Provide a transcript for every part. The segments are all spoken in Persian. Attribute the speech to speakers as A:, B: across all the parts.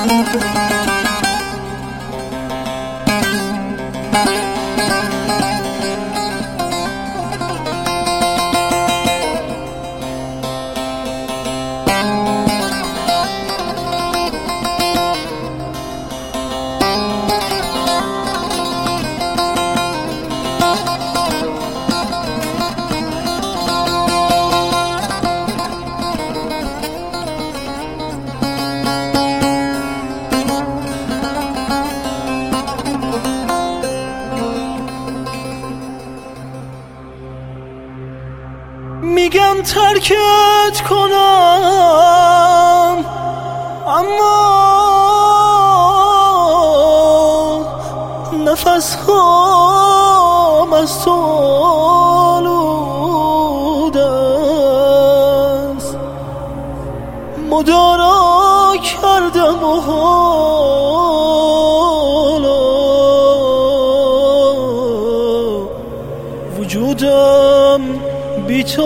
A: میگم ترکت کنم اما نفس هام از تو آلوده است. مدارا کردم و حالا وجودم بی تو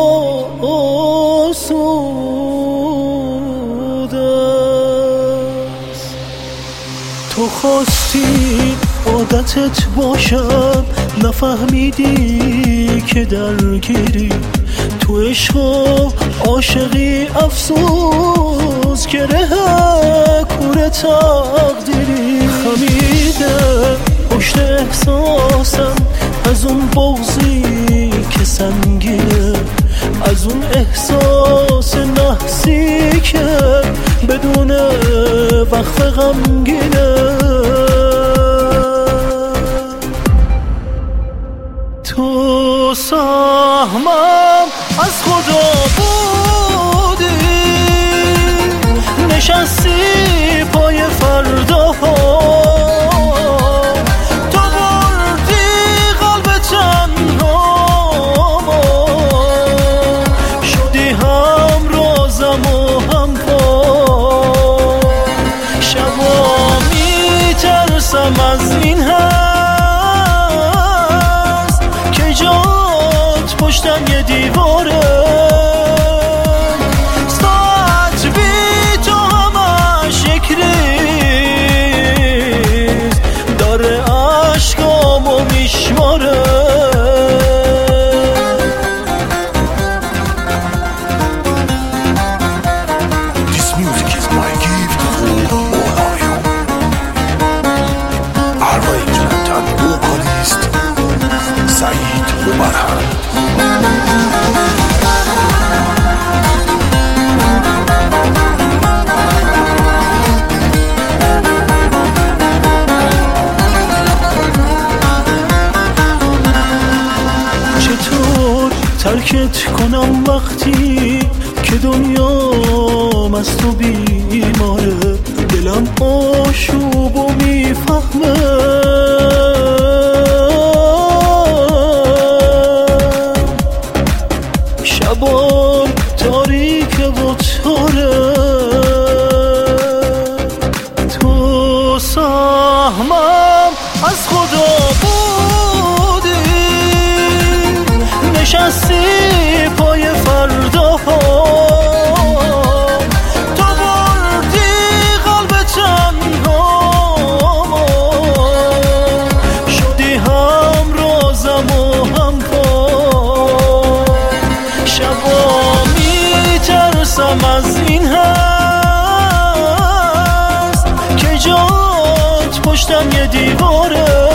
A: آسوده است. تو خواستی عادتت باشم، نفهمیدی که درگیری تو عشق و عاشقی، افسوس گره کوره تقدیری. خمیده پشت احساسم از اون بغضی که سنگینه، از اون احساس نحسی که بدون وقف غمگینه. تو سهمم از خدا بودی، نشستی پای فرداها، تو بردی قلب تنهامو، شدی هم رازم و هم پا. شبا میترسم از این هست که جات پشتم یه دیواره، ساعت بی تو همش یک ریز داره عشقامو میشماره.
B: This music is my gift to all of you. Arrangement and vocalist Saeed Mubarhan.
A: چطور ترکت کنم وقتی که دنیام از تو بیماره، دلم آشوب و میفهمه. شبام تاریکه و تاره، تو سهمم از خدا بودی، نشستی پای فرداها، تو بردی قلب تنهامو، شدی هم رازم و هم پا. شبا میترسم از این هست که جات پشتم یه دیواره،